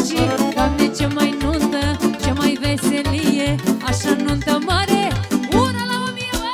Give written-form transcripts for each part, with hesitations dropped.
nașii. Doamne, ce mai nuntă, ce mai veselie, așa nuntă mare, una la 1000, bă!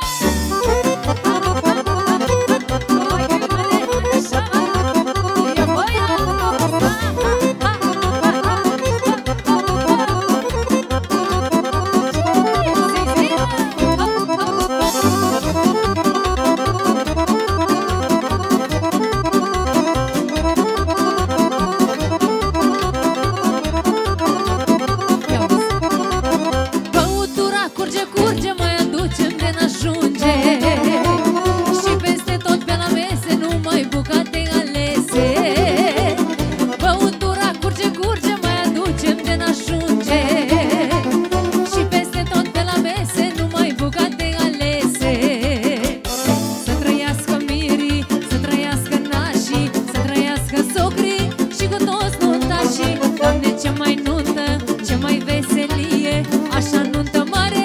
Curge, mai aducem de n-ajunge, și peste tot pe la mese numai bucate alese. Băutura curge, mai aducem de n-ajunge, și peste tot pe la mese numai bucate alese. Să trăiască mirii, să trăiască nașii, să trăiască socrii și cu toți nuntașii. Doamne, ce mai nuntă, ce mai veselie, așa nuntă mare,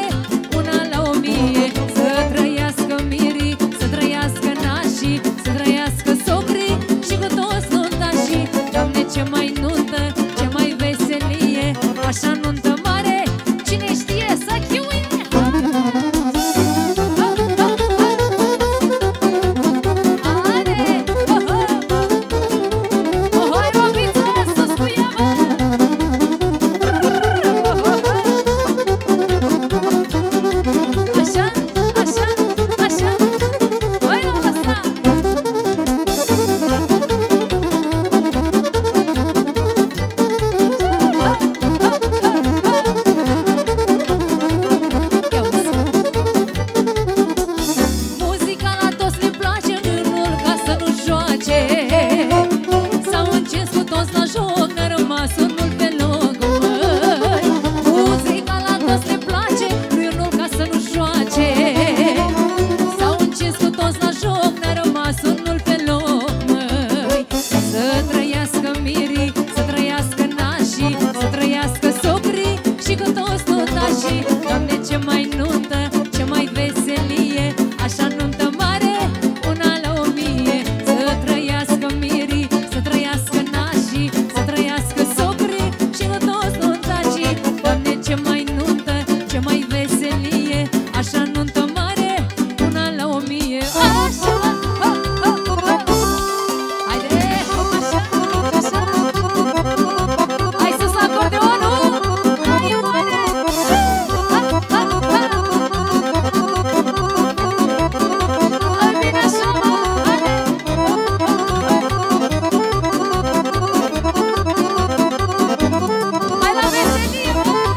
să trăiască mirii, să trăiască nașii, să trăiască socrii și cu toți nuntașii. Doamne, ce mai nuntă, ce mai veselie, așa nuntă mare, cine știe să chiuie! S-au încins cu toți la joc, n-a rămas unul pe loc, măi. Muzica la toți le place, lui unul ca să nu joace. S-au încins cu toți la joc, n-a rămas unul pe loc, măi. Să trăiască mirii, să trăiască nașii, să trăiască socrii și cu toți nuntașii. Doamne, ce mai nuntă, ce mai veselie, așa nuntă mare, una la 1000. Să trăiască mirii, să trăiască nașii, să trăiască socrii și cu toți nuntașii. Doamne, ce mai nuntă, ce mai veselie, așa nuntă mare, una la 1000. Așa, haide, așa, așa. Hai sus acordeonul, hai, haide. Hai bine așa, haide. Hai la veselie!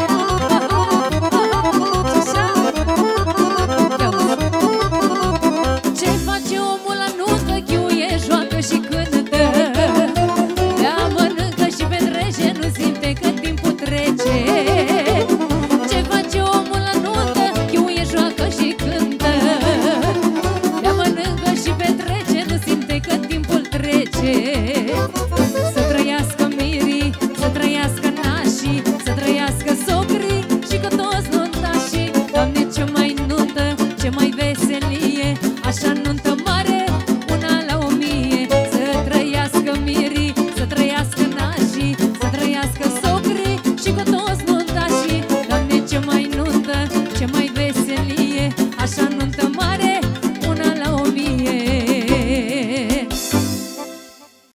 Ce face omul la nuntă? Chiuie, joacă și cântă, bea, mănâncă și petrece, nu simte că timpul trece. Ce face omul la nuntă? Chiuie, joacă și cântă, bea, mănâncă și petrece, nu simte că timpul trece. Să trăiască mirii, să trăiască nașii, să trăiască socrii și cu toți nuntașii. Doamne, ce mai nuntă, ce mai veselie, așa nuntă